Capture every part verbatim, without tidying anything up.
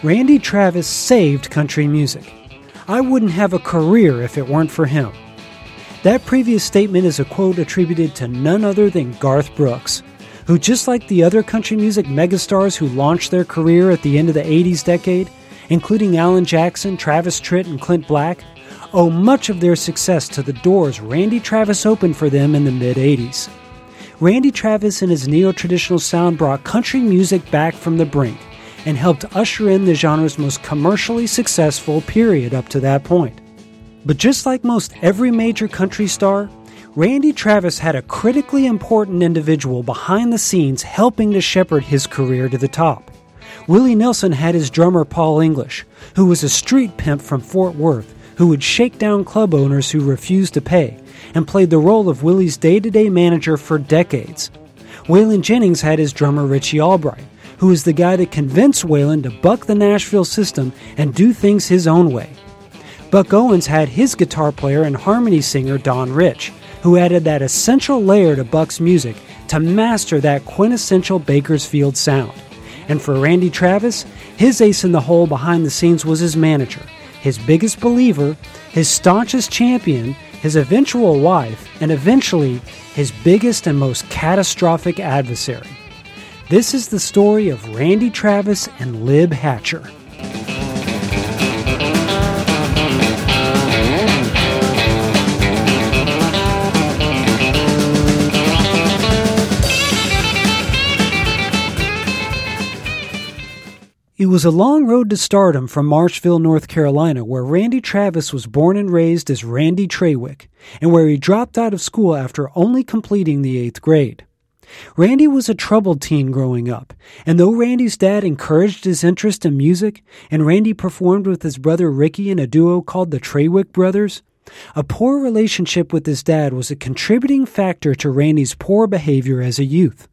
Randy Travis saved country music. I wouldn't have a career if it weren't for him. That previous statement is a quote attributed to none other than Garth Brooks, who, just like the other country music megastars who launched their career at the end of the eighties decade, including Alan Jackson, Travis Tritt, and Clint Black, owe much of their success to the doors Randy Travis opened for them in the mid-eighties. Randy Travis and his neo-traditional sound brought country music back from the brink and helped usher in the genre's most commercially successful period up to that point. But just like most every major country star, Randy Travis had a critically important individual behind the scenes helping to shepherd his career to the top. Willie Nelson had his drummer Paul English, who was a street pimp from Fort Worth who would shake down club owners who refused to pay, and played the role of Willie's day-to-day manager for decades. Waylon Jennings had his drummer Richie Albright, who was the guy that convinced Waylon to buck the Nashville system and do things his own way. Buck Owens had his guitar player and harmony singer Don Rich, who added that essential layer to Buck's music to master that quintessential Bakersfield sound. And for Randy Travis, his ace in the hole behind the scenes was his manager, his biggest believer, his staunchest champion, his eventual wife, and eventually his biggest and most catastrophic adversary. This is the story of Randy Travis and Lib Hatcher. It was a long road to stardom from Marshville, North Carolina, where Randy Travis was born and raised as Randy Trawick, and where he dropped out of school after only completing the eighth grade. Randy was a troubled teen growing up, and though Randy's dad encouraged his interest in music, and Randy performed with his brother Ricky in a duo called the Trawick Brothers, a poor relationship with his dad was a contributing factor to Randy's poor behavior as a youth.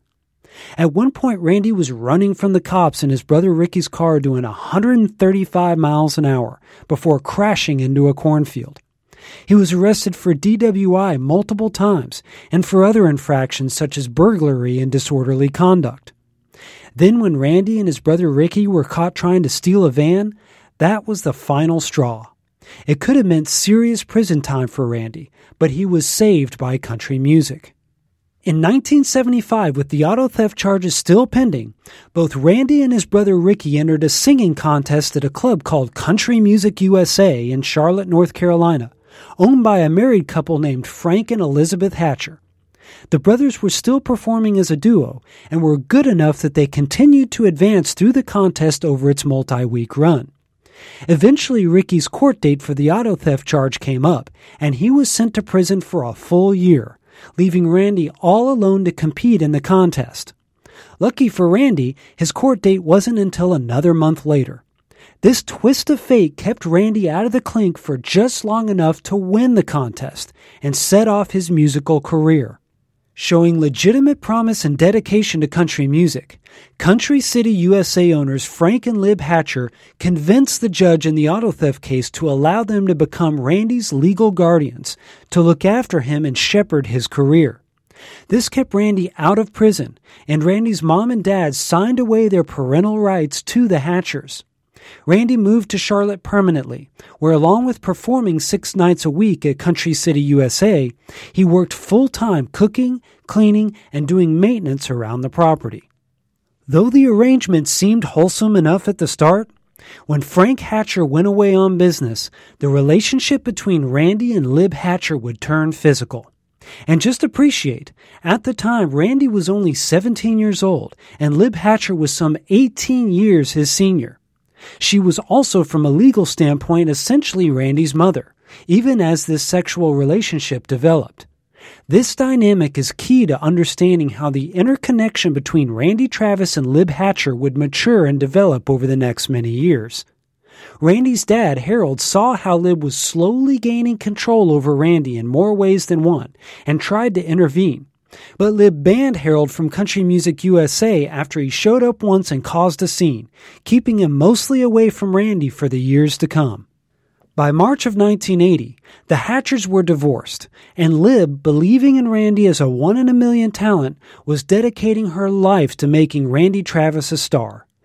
At one point, Randy was running from the cops in his brother Ricky's car doing one hundred thirty-five miles an hour before crashing into a cornfield. He was arrested for D W I multiple times and for other infractions such as burglary and disorderly conduct. Then when Randy and his brother Ricky were caught trying to steal a van, that was the final straw. It could have meant serious prison time for Randy, but he was saved by country music. In nineteen seventy-five, with the auto theft charges still pending, both Randy and his brother Ricky entered a singing contest at a club called Country Music U S A in Charlotte, North Carolina, owned by a married couple named Frank and Elizabeth Hatcher. The brothers were still performing as a duo and were good enough that they continued to advance through the contest over its multi-week run. Eventually, Ricky's court date for the auto theft charge came up, and he was sent to prison for a full year, leaving Randy all alone to compete in the contest. Lucky for Randy, his court date wasn't until another month later. This twist of fate kept Randy out of the clink for just long enough to win the contest and set off his musical career. Showing legitimate promise and dedication to country music, Country City U S A owners Frank and Lib Hatcher convinced the judge in the auto theft case to allow them to become Randy's legal guardians, to look after him and shepherd his career. This kept Randy out of prison, and Randy's mom and dad signed away their parental rights to the Hatchers. Randy moved to Charlotte permanently, where along with performing six nights a week at Country City U S A, he worked full-time cooking, cleaning, and doing maintenance around the property. Though the arrangement seemed wholesome enough at the start, when Frank Hatcher went away on business, the relationship between Randy and Lib Hatcher would turn physical. And just appreciate, at the time Randy was only seventeen years old, and Lib Hatcher was some eighteen years his senior. She was also, from a legal standpoint, essentially Randy's mother, even as this sexual relationship developed. This dynamic is key to understanding how the interconnection between Randy Travis and Lib Hatcher would mature and develop over the next many years. Randy's dad, Harold, saw how Lib was slowly gaining control over Randy in more ways than one and tried to intervene. But Lib banned Harold from Country Music U S A after he showed up once and caused a scene, keeping him mostly away from Randy for the years to come. By March of nineteen eighty, the Hatchers were divorced, and Lib, believing in Randy as a one-in-a-million talent, was dedicating her life to making Randy Travis a star,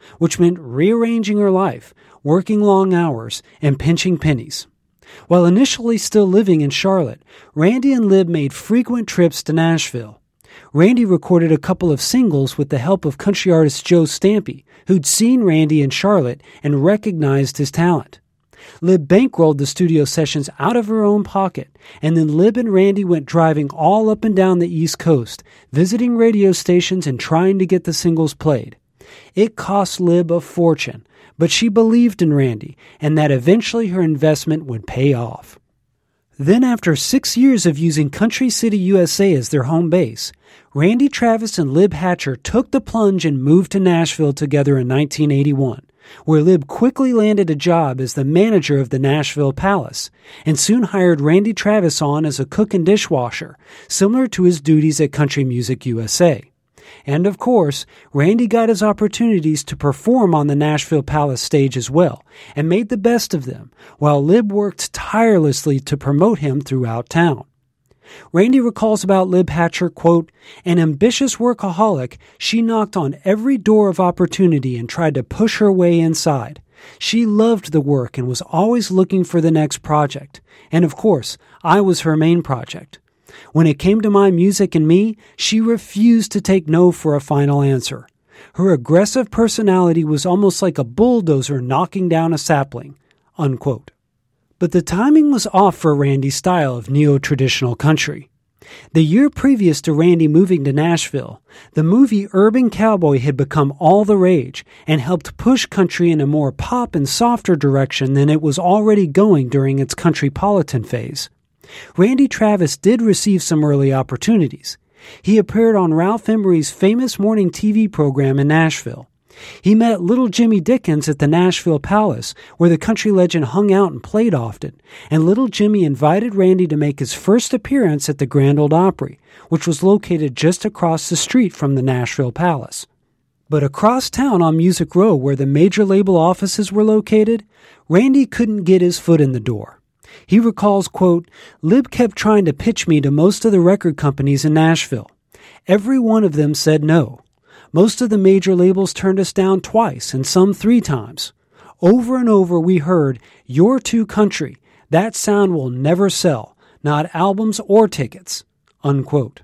which meant rearranging her life, working long hours, and pinching pennies. While initially still living in Charlotte, Randy and Lib made frequent trips to Nashville. Randy recorded a couple of singles with the help of country artist Joe Stampy, who'd seen Randy in Charlotte and recognized his talent. Lib bankrolled the studio sessions out of her own pocket, and then Lib and Randy went driving all up and down the East Coast, visiting radio stations and trying to get the singles played. It cost Lib a fortune, but she believed in Randy and that eventually her investment would pay off. Then after six years of using Country City, U S A as their home base, Randy Travis and Lib Hatcher took the plunge and moved to Nashville together in nineteen eighty-one, where Lib quickly landed a job as the manager of the Nashville Palace and soon hired Randy Travis on as a cook and dishwasher, similar to his duties at Country Music U S A. And of course, Randy got his opportunities to perform on the Nashville Palace stage as well, and made the best of them, while Lib worked tirelessly to promote him throughout town. Randy recalls about Lib Hatcher, quote, "An ambitious workaholic, she knocked on every door of opportunity and tried to push her way inside. She loved the work and was always looking for the next project. And of course, I was her main project. When it came to my music and me, she refused to take no for a final answer. Her aggressive personality was almost like a bulldozer knocking down a sapling," unquote. But the timing was off for Randy's style of neo-traditional country. The year previous to Randy moving to Nashville, the movie Urban Cowboy had become all the rage and helped push country in a more pop and softer direction than it was already going during its countrypolitan phase. Randy Travis did receive some early opportunities. He appeared on Ralph Emery's famous morning T V program in Nashville. He met Little Jimmy Dickens at the Nashville Palace, where the country legend hung out and played often, and Little Jimmy invited Randy to make his first appearance at the Grand Ole Opry, which was located just across the street from the Nashville Palace. But across town on Music Row, where the major label offices were located, Randy couldn't get his foot in the door. He recalls, quote, "Lib kept trying to pitch me to most of the record companies in Nashville. Every one of them said no. Most of the major labels turned us down twice and some three times. Over and over we heard, 'You're too country. That sound will never sell, not albums or tickets,' unquote."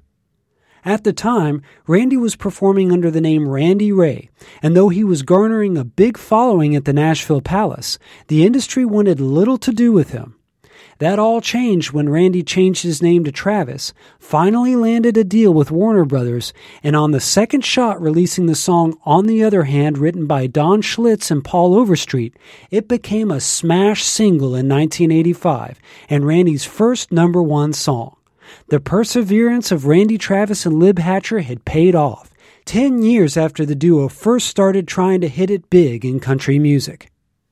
At the time, Randy was performing under the name Randy Ray, and though he was garnering a big following at the Nashville Palace, the industry wanted little to do with him. That all changed when Randy changed his name to Travis, finally landed a deal with Warner Brothers, and on the second shot releasing the song On the Other Hand, written by Don Schlitz and Paul Overstreet, it became a smash single in nineteen eighty-five and Randy's first number one song. The perseverance of Randy Travis and Lib Hatcher had paid off, ten years after the duo first started trying to hit it big in country music.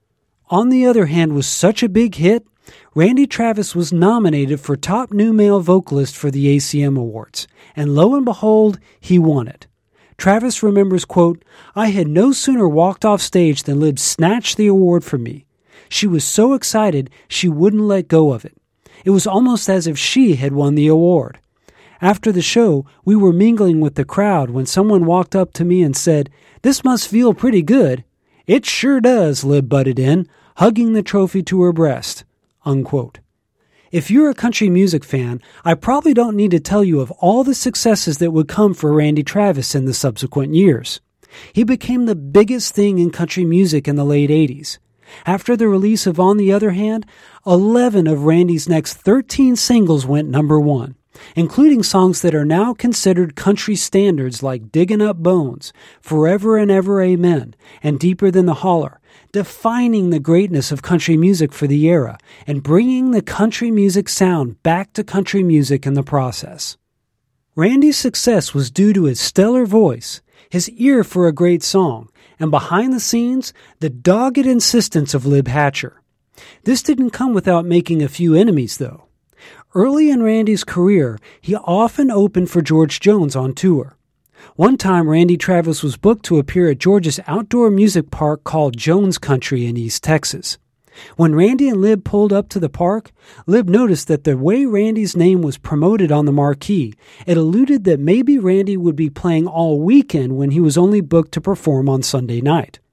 On the Other Hand was such a big hit, Randy Travis was nominated for Top New Male Vocalist for the A C M Awards, and lo and behold, he won it. Travis remembers, quote, "I had no sooner walked off stage than Lib snatched the award from me. She was so excited she wouldn't let go of it. It was almost as if she had won the award. After the show, we were mingling with the crowd when someone walked up to me and said, 'This must feel pretty good.' 'It sure does,' Lib butted in, hugging the trophy to her breast." Unquote. If you're a country music fan, I probably don't need to tell you of all the successes that would come for Randy Travis in the subsequent years. He became the biggest thing in country music in the late eighties. After the release of On the Other Hand, eleven of Randy's next thirteen singles went number one, including songs that are now considered country standards like Diggin' Up Bones, Forever and Ever Amen, and Deeper Than the Holler, defining the greatness of country music for the era and bringing the country music sound back to country music in the process. Randy's success was due to his stellar voice, his ear for a great song, and behind the scenes, the dogged insistence of Lib Hatcher. This didn't come without making a few enemies, though. Early in Randy's career, he often opened for George Jones on tour. One time, Randy Travis was booked to appear at George's outdoor music park called Jones Country in East Texas. When Randy and Lib pulled up to the park, Lib noticed that the way Randy's name was promoted on the marquee, it alluded that maybe Randy would be playing all weekend when he was only booked to perform on Sunday night.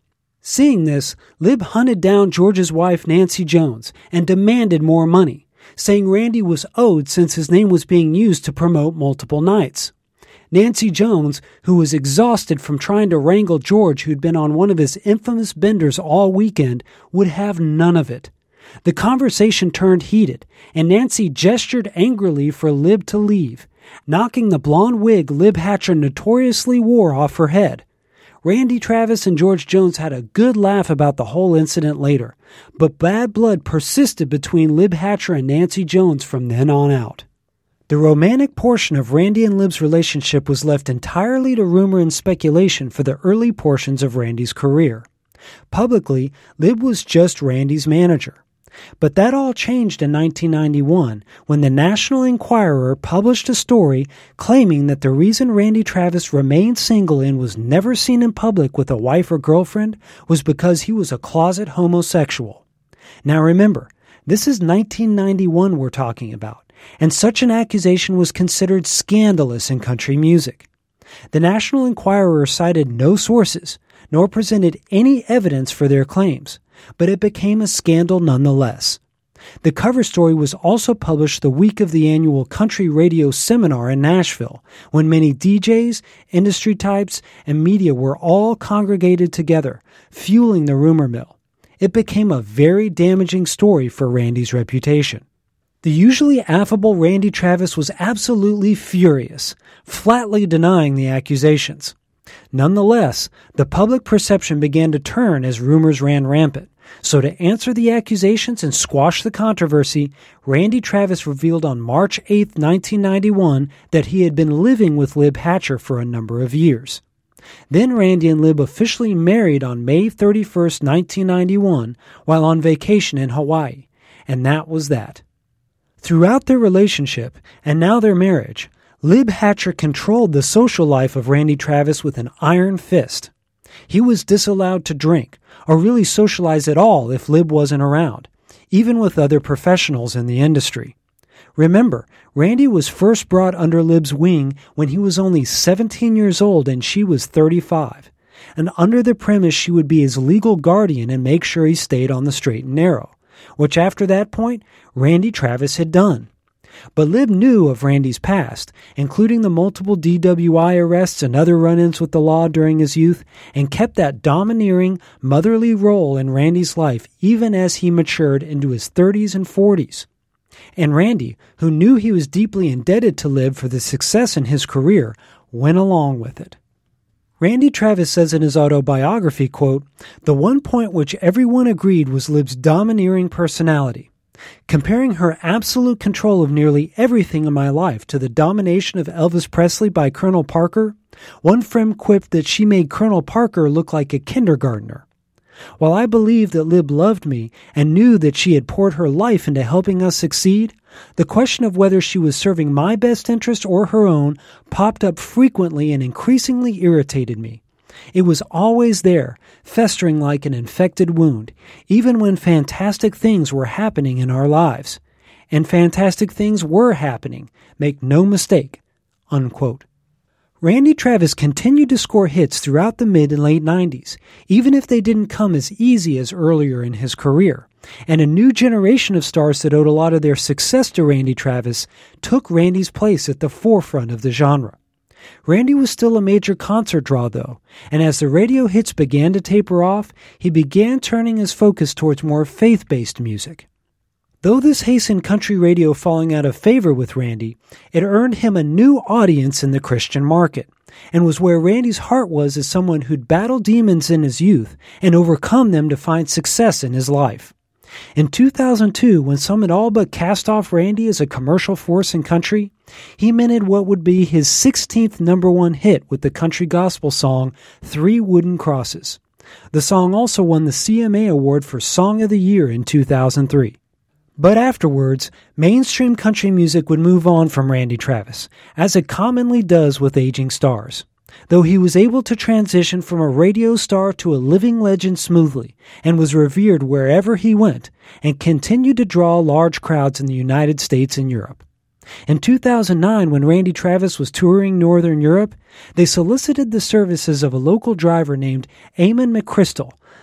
Seeing this, Lib hunted down George's wife Nancy Jones and demanded more money, saying Randy was owed since his name was being used to promote multiple nights. Nancy Jones, who was exhausted from trying to wrangle George, who'd been on one of his infamous benders all weekend, would have none of it. The conversation turned heated, and Nancy gestured angrily for Lib to leave, knocking the blonde wig Lib Hatcher notoriously wore off her head. Randy Travis and George Jones had a good laugh about the whole incident later, but bad blood persisted between Lib Hatcher and Nancy Jones from then on out. The romantic portion of Randy and Lib's relationship was left entirely to rumor and speculation for the early portions of Randy's career. Publicly, Lib was just Randy's manager. But that all changed in nineteen ninety-one when the National Enquirer published a story claiming that the reason Randy Travis remained single and was never seen in public with a wife or girlfriend was because he was a closet homosexual. Now remember, this is nineteen ninety-one we're talking about, and such an accusation was considered scandalous in country music. The National Enquirer cited no sources, nor presented any evidence for their claims, but it became a scandal nonetheless. The cover story was also published the week of the annual country radio seminar in Nashville, when many D Js, industry types, and media were all congregated together, fueling the rumor mill. It became a very damaging story for Randy's reputation. The usually affable Randy Travis was absolutely furious, flatly denying the accusations. Nonetheless, the public perception began to turn as rumors ran rampant. So to answer the accusations and squash the controversy, Randy Travis revealed on March eighth, nineteen ninety-one, that he had been living with Lib Hatcher for a number of years. Then Randy and Lib officially married on May thirty-first, nineteen ninety-one, while on vacation in Hawaii. And that was that. Throughout their relationship, and now their marriage, Lib Hatcher controlled the social life of Randy Travis with an iron fist. He was disallowed to drink, or really socialize at all if Lib wasn't around, even with other professionals in the industry. Remember, Randy was first brought under Lib's wing when he was only seventeen years old and she was thirty-five, and under the premise she would be his legal guardian and make sure he stayed on the straight and narrow, which after that point, Randy Travis had done. But Lib knew of Randy's past, including the multiple D W I arrests and other run-ins with the law during his youth, and kept that domineering, motherly role in Randy's life even as he matured into his thirties and forties. And Randy, who knew he was deeply indebted to Lib for the success in his career, went along with it. Randy Travis says in his autobiography, quote, "The one point which everyone agreed was Lib's domineering personality. Comparing her absolute control of nearly everything in my life to the domination of Elvis Presley by Colonel Parker, one friend quipped that she made Colonel Parker look like a kindergartner. While I believed that Lib loved me and knew that she had poured her life into helping us succeed, the question of whether she was serving my best interest or her own popped up frequently and increasingly irritated me. It was always there, festering like an infected wound, even when fantastic things were happening in our lives. And fantastic things were happening, make no mistake." Unquote. Randy Travis continued to score hits throughout the mid and late nineties, even if they didn't come as easy as earlier in his career. And a new generation of stars that owed a lot of their success to Randy Travis took Randy's place at the forefront of the genre. Randy was still a major concert draw, though, and as the radio hits began to taper off, he began turning his focus towards more faith-based music. Though this hastened country radio falling out of favor with Randy, it earned him a new audience in the Christian market, and was where Randy's heart was as someone who'd battled demons in his youth and overcome them to find success in his life. In two thousand two, when some had all but cast off Randy as a commercial force in country, he minted what would be his sixteenth number one hit with the country gospel song, Three Wooden Crosses. The song also won the C M A Award for Song of the Year in two thousand three. But afterwards, mainstream country music would move on from Randy Travis, as it commonly does with aging stars. Though he was able to transition from a radio star to a living legend smoothly, and was revered wherever he went, and continued to draw large crowds in the United States and Europe. In two thousand nine, when Randy Travis was touring Northern Europe, they solicited the services of a local driver named Eamon McChrystal,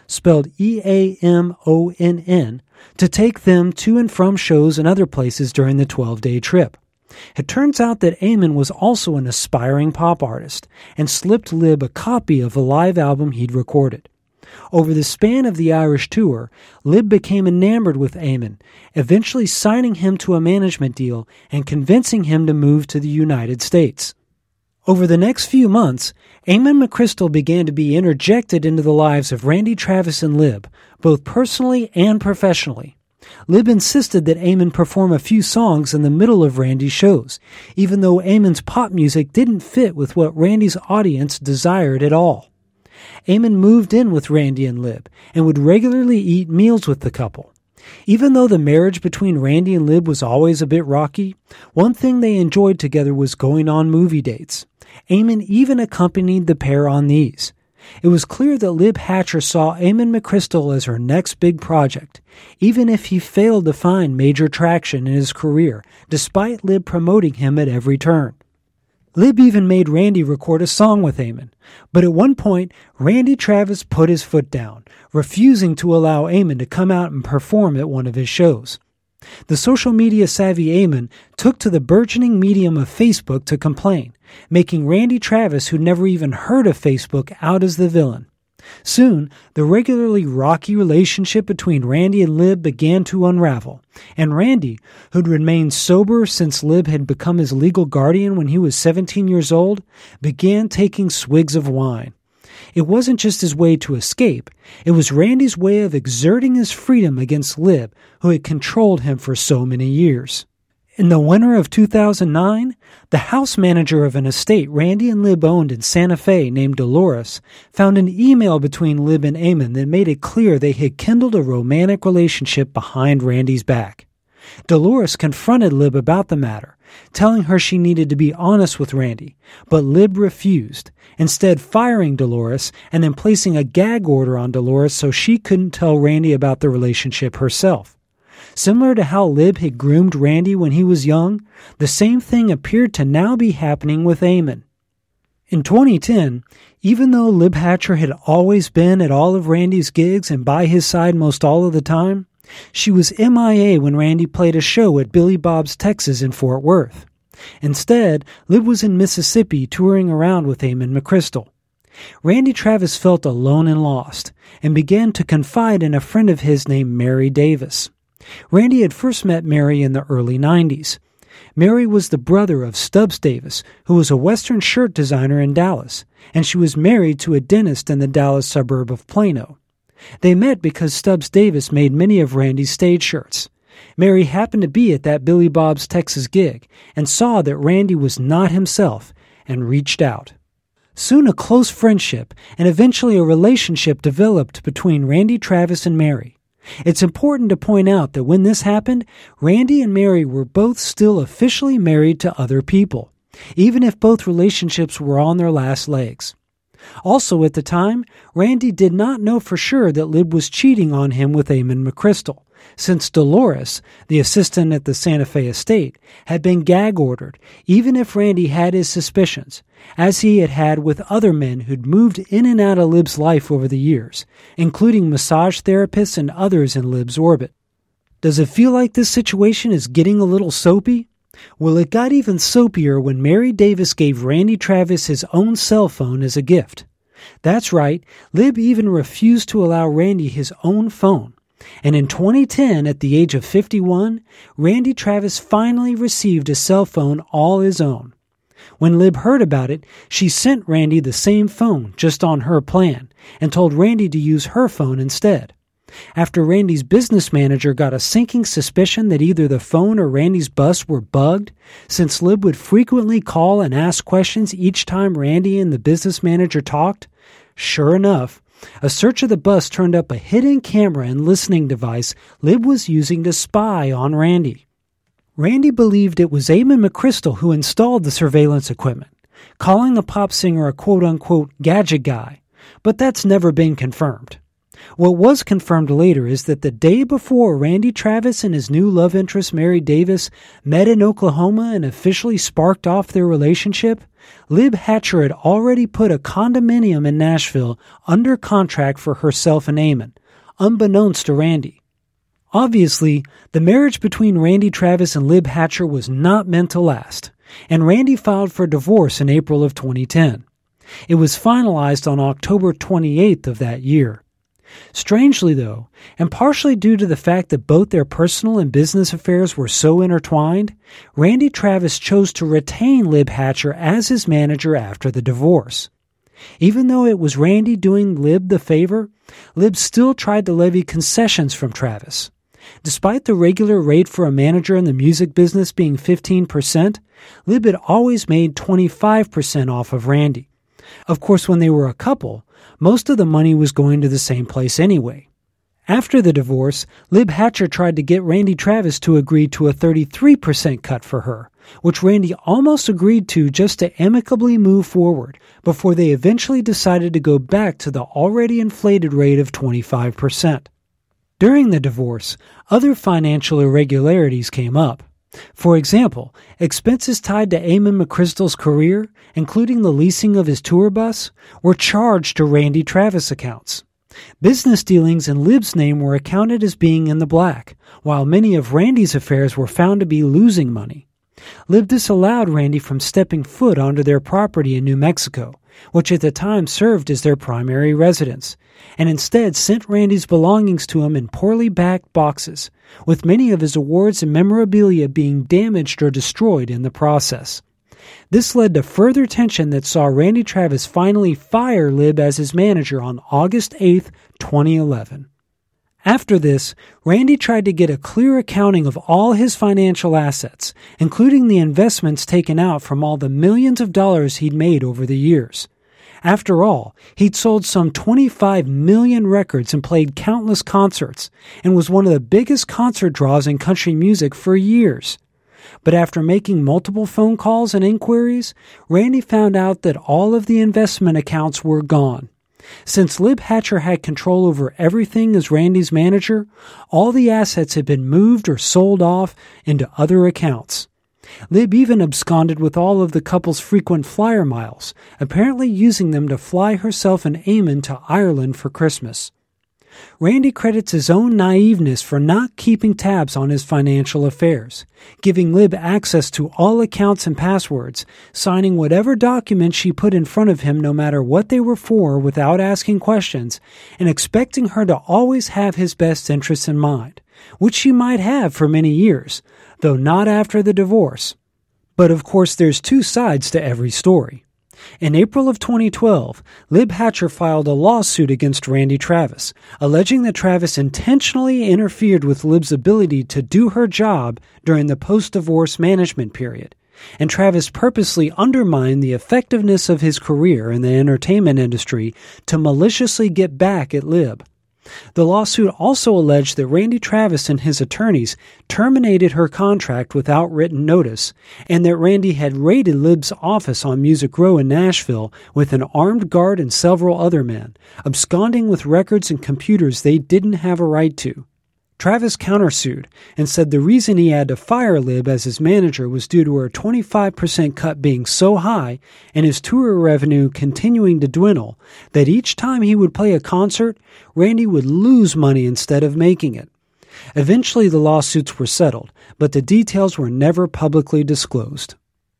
spelled E A M O N N, to take them to and from shows and other places during the twelve-day trip. It turns out that Eamon was also an aspiring pop artist and slipped Lib a copy of a live album he'd recorded. Over the span of the Irish tour, Lib became enamored with Eamon, eventually signing him to a management deal and convincing him to move to the United States. Over the next few months, Eamon McCrystal began to be interjected into the lives of Randy Travis and Lib, both personally and professionally. Lib insisted that Eamon perform a few songs in the middle of Randy's shows, even though Eamon's pop music didn't fit with what Randy's audience desired at all. Eamon moved in with Randy and Lib and would regularly eat meals with the couple. Even though the marriage between Randy and Lib was always a bit rocky, one thing they enjoyed together was going on movie dates. Eamon even accompanied the pair on these. It was clear that Lib Hatcher saw Eamon McCrystal as her next big project, even if he failed to find major traction in his career, despite Lib promoting him at every turn. Lib even made Randy record a song with Eamon, but at one point, Randy Travis put his foot down, refusing to allow Eamon to come out and perform at one of his shows. The social media savvy Eamon took to the burgeoning medium of Facebook to complain, making Randy Travis, who'd never even heard of Facebook, out as the villain. Soon, the regularly rocky relationship between Randy and Lib began to unravel, and Randy, who'd remained sober since Lib had become his legal guardian when he was seventeen years old, began taking swigs of wine. It wasn't just his way to escape, it was Randy's way of exerting his freedom against Lib, who had controlled him for so many years. In the winter of two thousand nine, the house manager of an estate Randy and Lib owned in Santa Fe named Dolores found an email between Lib and Eamon that made it clear they had kindled a romantic relationship behind Randy's back. Dolores confronted Lib about the matter, telling her she needed to be honest with Randy, but Lib refused, instead firing Dolores and then placing a gag order on Dolores so she couldn't tell Randy about the relationship herself. Similar to how Lib had groomed Randy when he was young, the same thing appeared to now be happening with Eamon. In twenty ten, even though Lib Hatcher had always been at all of Randy's gigs and by his side most all of the time, she was M I A when Randy played a show at Billy Bob's Texas in Fort Worth. Instead, Lib was in Mississippi touring around with Eamon McCrystal. Randy Travis felt alone and lost, and began to confide in a friend of his named Mary Davis. Randy had first met Mary in the early nineties. Mary was the brother of Stubbs Davis, who was a Western shirt designer in Dallas, and she was married to a dentist in the Dallas suburb of Plano. They met because Stubbs Davis made many of Randy's stage shirts. Mary happened to be at that Billy Bob's Texas gig and saw that Randy was not himself and reached out. Soon a close friendship and eventually a relationship developed between Randy Travis and Mary. It's important to point out that when this happened, Randy and Mary were both still officially married to other people, even if both relationships were on their last legs. Also at the time, Randy did not know for sure that Lib was cheating on him with Eamon McCrystal, since Dolores, the assistant at the Santa Fe estate, had been gag-ordered, even if Randy had his suspicions, as he had had with other men who'd moved in and out of Lib's life over the years, including massage therapists and others in Lib's orbit. Does it feel like this situation is getting a little soapy? Well, it got even soapier when Mary Davis gave Randy Travis his own cell phone as a gift. That's right, Lib even refused to allow Randy his own phone. And in twenty ten, at the age of fifty-one, Randy Travis finally received a cell phone all his own. When Lib heard about it, she sent Randy the same phone, just on her plan, and told Randy to use her phone instead. After Randy's business manager got a sinking suspicion that either the phone or Randy's bus were bugged, since Lib would frequently call and ask questions each time Randy and the business manager talked, sure enough, a search of the bus turned up a hidden camera and listening device Lib was using to spy on Randy. Randy believed it was Eamon McCrystal who installed the surveillance equipment, calling the pop singer a quote-unquote gadget guy, but that's never been confirmed. What was confirmed later is that the day before Randy Travis and his new love interest Mary Davis met in Oklahoma and officially sparked off their relationship, Lib Hatcher had already put a condominium in Nashville under contract for herself and Eamon, unbeknownst to Randy. Obviously, the marriage between Randy Travis and Lib Hatcher was not meant to last, and Randy filed for divorce in April of twenty ten. It was finalized on October twenty-eighth of that year. Strangely, though, and partially due to the fact that both their personal and business affairs were so intertwined, Randy Travis chose to retain Lib Hatcher as his manager after the divorce. Even though it was Randy doing Lib the favor, Lib still tried to levy concessions from Travis. Despite the regular rate for a manager in the music business being fifteen percent, Lib had always made twenty-five percent off of Randy. Of course, when they were a couple, most of the money was going to the same place anyway. After the divorce, Lib Hatcher tried to get Randy Travis to agree to a thirty-three percent cut for her, which Randy almost agreed to just to amicably move forward, before they eventually decided to go back to the already inflated rate of twenty-five percent. During the divorce, other financial irregularities came up. For example, expenses tied to Eamon McChrystal's career, including the leasing of his tour bus, were charged to Randy Travis accounts. Business dealings in Lib's name were accounted as being in the black, while many of Randy's affairs were found to be losing money. Lib disallowed Randy from stepping foot onto their property in New Mexico, which at the time served as their primary residence, and instead sent Randy's belongings to him in poorly backed boxes, with many of his awards and memorabilia being damaged or destroyed in the process. This led to further tension that saw Randy Travis finally fire Lib as his manager on August eighth, twenty eleven. After this, Randy tried to get a clear accounting of all his financial assets, including the investments taken out from all the millions of dollars he'd made over the years. After all, he'd sold some twenty-five million records and played countless concerts, and was one of the biggest concert draws in country music for years. But after making multiple phone calls and inquiries, Randy found out that all of the investment accounts were gone. Since Lib Hatcher had control over everything as Randy's manager, all the assets had been moved or sold off into other accounts. Lib even absconded with all of the couple's frequent flyer miles, apparently using them to fly herself and Eamon to Ireland for Christmas. Randy credits his own naiveness for not keeping tabs on his financial affairs, giving Lib access to all accounts and passwords, signing whatever documents she put in front of him no matter what they were for without asking questions, and expecting her to always have his best interests in mind, which she might have for many years, though not after the divorce. But of course there's two sides to every story. In April of twenty twelve, Lib Hatcher filed a lawsuit against Randy Travis, alleging that Travis intentionally interfered with Lib's ability to do her job during the post-divorce management period, and Travis purposely undermined the effectiveness of his career in the entertainment industry to maliciously get back at Lib. The lawsuit also alleged that Randy Travis and his attorneys terminated her contract without written notice, and that Randy had raided Lib's office on Music Row in Nashville with an armed guard and several other men, absconding with records and computers they didn't have a right to. Travis countersued and said the reason he had to fire Lib as his manager was due to her twenty-five percent cut being so high and his tour revenue continuing to dwindle that each time he would play a concert, Randy would lose money instead of making it. Eventually the lawsuits were settled, but the details were never publicly disclosed.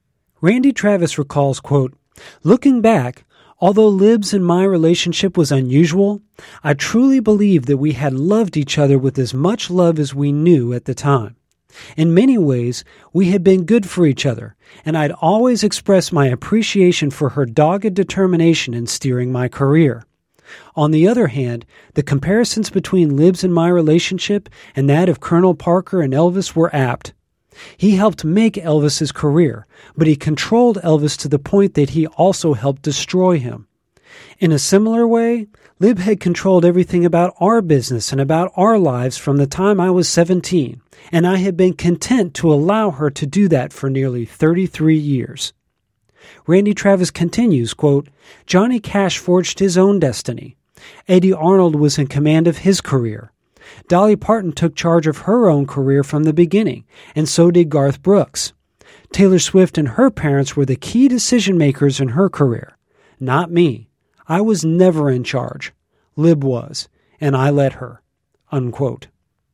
Randy Travis recalls, quote, "Looking back, although Lib's and my relationship was unusual, I truly believe that we had loved each other with as much love as we knew at the time. In many ways, we had been good for each other, and I'd always expressed my appreciation for her dogged determination in steering my career. On the other hand, the comparisons between Lib's and my relationship and that of Colonel Parker and Elvis were apt. He helped make Elvis's career, but he controlled Elvis to the point that he also helped destroy him. In a similar way, Lib had controlled everything about our business and about our lives from the time I was seventeen, and I had been content to allow her to do that for nearly thirty-three years. Randy Travis continues, quote, "Johnny Cash forged his own destiny. Eddie Arnold was in command of his career. Dolly Parton took charge of her own career from the beginning, and so did Garth Brooks. Taylor Swift and her parents were the key decision makers in her career. Not me. I was never in charge. Lib was, and I let her." Unquote.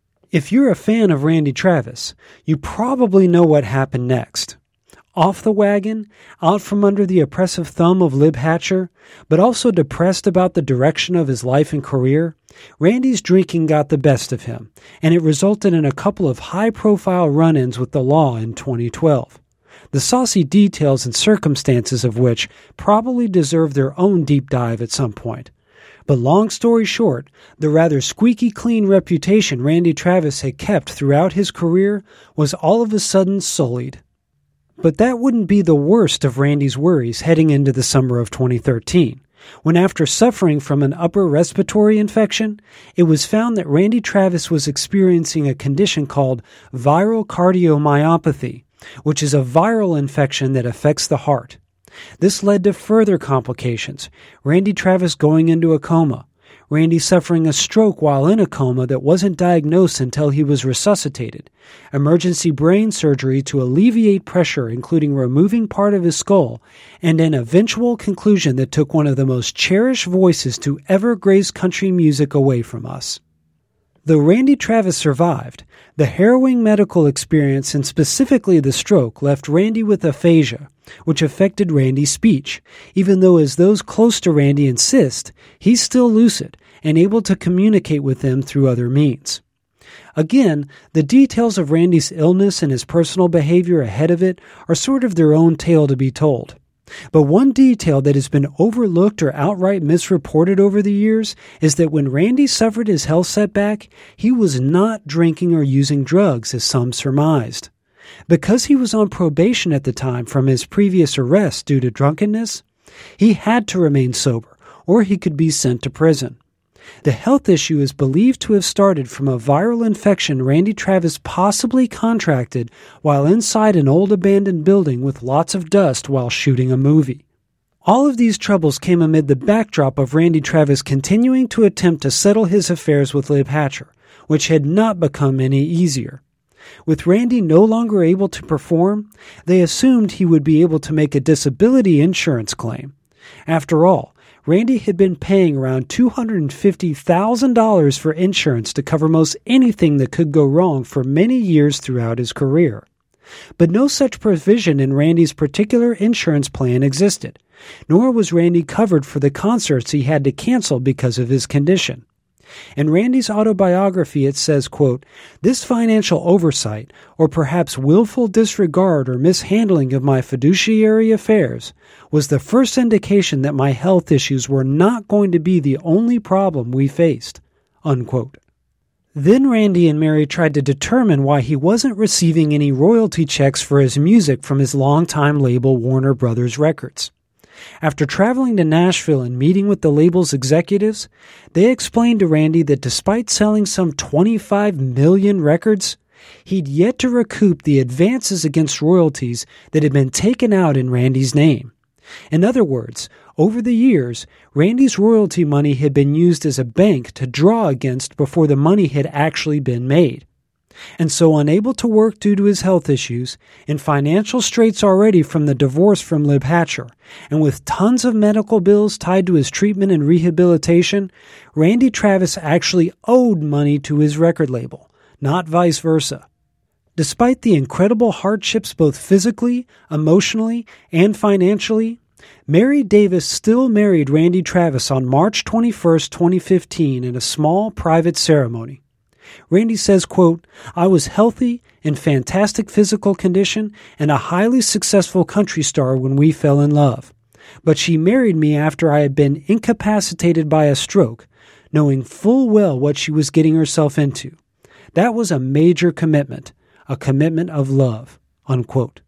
If you're a fan of Randy Travis, you probably know what happened next. Off the wagon, out from under the oppressive thumb of Lib Hatcher, but also depressed about the direction of his life and career, Randy's drinking got the best of him, and it resulted in a couple of high-profile run-ins with the law in twenty twelve. The saucy details and circumstances of which probably deserve their own deep dive at some point. But long story short, the rather squeaky clean reputation Randy Travis had kept throughout his career was all of a sudden sullied. But that wouldn't be the worst of Randy's worries heading into the summer of twenty thirteen, when after suffering from an upper respiratory infection, it was found that Randy Travis was experiencing a condition called viral cardiomyopathy, which is a viral infection that affects the heart. This led to further complications, Randy Travis going into a coma, Randy suffering a stroke while in a coma that wasn't diagnosed until he was resuscitated, emergency brain surgery to alleviate pressure, including removing part of his skull, and an eventual conclusion that took one of the most cherished voices to ever grace country music away from us. Though Randy Travis survived, the harrowing medical experience and specifically the stroke left Randy with aphasia, which affected Randy's speech, even though, as those close to Randy insist, he's still lucid and able to communicate with them through other means. Again, the details of Randy's illness and his personal behavior ahead of it are sort of their own tale to be told. But one detail that has been overlooked or outright misreported over the years is that when Randy suffered his health setback, he was not drinking or using drugs, as some surmised. Because he was on probation at the time from his previous arrest due to drunkenness, he had to remain sober, or he could be sent to prison. The health issue is believed to have started from a viral infection Randy Travis possibly contracted while inside an old abandoned building with lots of dust while shooting a movie. All of these troubles came amid the backdrop of Randy Travis continuing to attempt to settle his affairs with Lib Hatcher, which had not become any easier. With Randy no longer able to perform, they assumed he would be able to make a disability insurance claim. After all, Randy had been paying around two hundred fifty thousand dollars for insurance to cover most anything that could go wrong for many years throughout his career. But no such provision in Randy's particular insurance plan existed, nor was Randy covered for the concerts he had to cancel because of his condition. In Randy's autobiography, it says, quote, "This financial oversight, or perhaps willful disregard or mishandling of my fiduciary affairs, was the first indication that my health issues were not going to be the only problem we faced." Unquote. Then Randy and Mary tried to determine why he wasn't receiving any royalty checks for his music from his longtime label Warner Brothers Records. After traveling to Nashville and meeting with the label's executives, they explained to Randy that despite selling some twenty-five million records, he'd yet to recoup the advances against royalties that had been taken out in Randy's name. In other words, over the years, Randy's royalty money had been used as a bank to draw against before the money had actually been made. And so, unable to work due to his health issues, in financial straits already from the divorce from Lib Hatcher, and with tons of medical bills tied to his treatment and rehabilitation, Randy Travis actually owed money to his record label, not vice versa. Despite the incredible hardships both physically, emotionally, and financially, Mary Davis still married Randy Travis on March twenty-first, twenty fifteen in a small private ceremony. Randy says, quote, "I was healthy, in fantastic physical condition, and a highly successful country star when we fell in love. But she married me after I had been incapacitated by a stroke, knowing full well what she was getting herself into. That was a major commitment, a commitment of love." Unquote.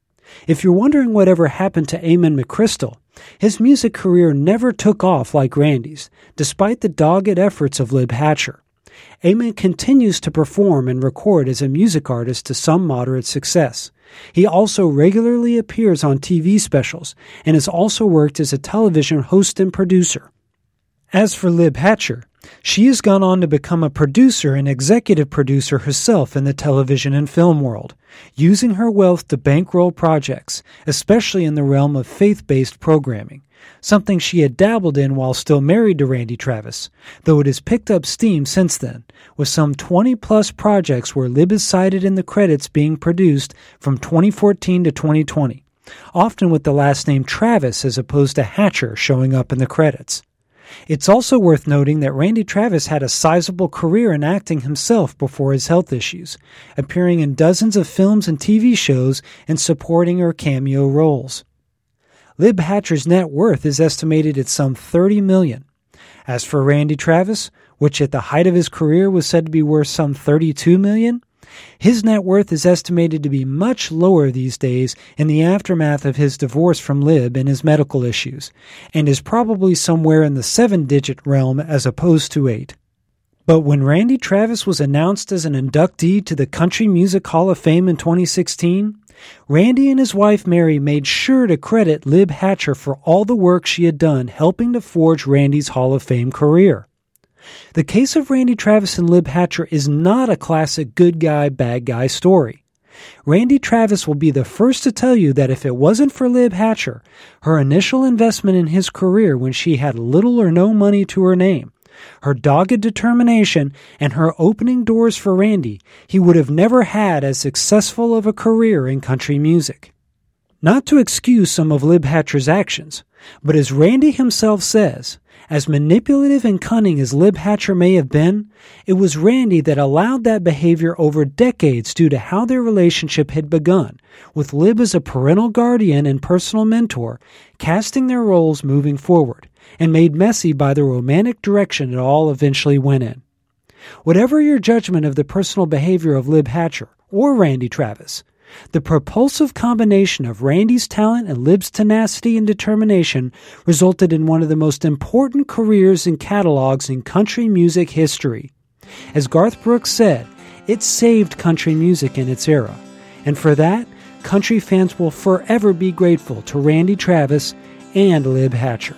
If you're wondering whatever happened to Eamon McChrystal, his music career never took off like Randy's, despite the dogged efforts of Lib Hatcher. Eamon continues to perform and record as a music artist to some moderate success. He also regularly appears on T V specials and has also worked as a television host and producer. As for Lib Hatcher, she has gone on to become a producer and executive producer herself in the television and film world, using her wealth to bankroll projects, especially in the realm of faith-based programming, something she had dabbled in while still married to Randy Travis, though it has picked up steam since then, with some twenty-plus projects where Lib is cited in the credits being produced from twenty fourteen to twenty twenty, often with the last name Travis as opposed to Hatcher showing up in the credits. It's also worth noting that Randy Travis had a sizable career in acting himself before his health issues, appearing in dozens of films and T V shows in supporting or cameo roles. Lib Hatcher's net worth is estimated at some thirty million dollars. As for Randy Travis, which at the height of his career was said to be worth some thirty-two million dollars, his net worth is estimated to be much lower these days in the aftermath of his divorce from Lib and his medical issues, and is probably somewhere in the seven-digit realm as opposed to eight. But when Randy Travis was announced as an inductee to the Country Music Hall of Fame in twenty sixteen, Randy and his wife Mary made sure to credit Lib Hatcher for all the work she had done helping to forge Randy's Hall of Fame career. The case of Randy Travis and Lib Hatcher is not a classic good guy, bad guy story. Randy Travis will be the first to tell you that if it wasn't for Lib Hatcher, her initial investment in his career when she had little or no money to her name, her dogged determination, and her opening doors for Randy, he would have never had as successful of a career in country music. Not to excuse some of Lib Hatcher's actions, but as Randy himself says, as manipulative and cunning as Lib Hatcher may have been, it was Randy that allowed that behavior over decades due to how their relationship had begun, with Lib as a parental guardian and personal mentor, casting their roles moving forward, and made messy by the romantic direction it all eventually went in. Whatever your judgment of the personal behavior of Lib Hatcher or Randy Travis, the propulsive combination of Randy's talent and Lib's tenacity and determination resulted in one of the most important careers and catalogs in country music history. As Garth Brooks said, it saved country music in its era, and for that, country fans will forever be grateful to Randy Travis and Lib Hatcher.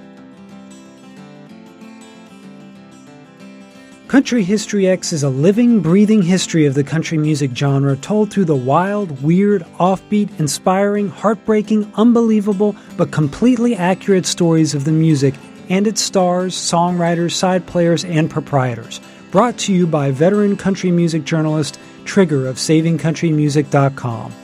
Country History X is a living, breathing history of the country music genre told through the wild, weird, offbeat, inspiring, heartbreaking, unbelievable, but completely accurate stories of the music and its stars, songwriters, side players, and proprietors. Brought to you by veteran country music journalist Trigger of saving country music dot com.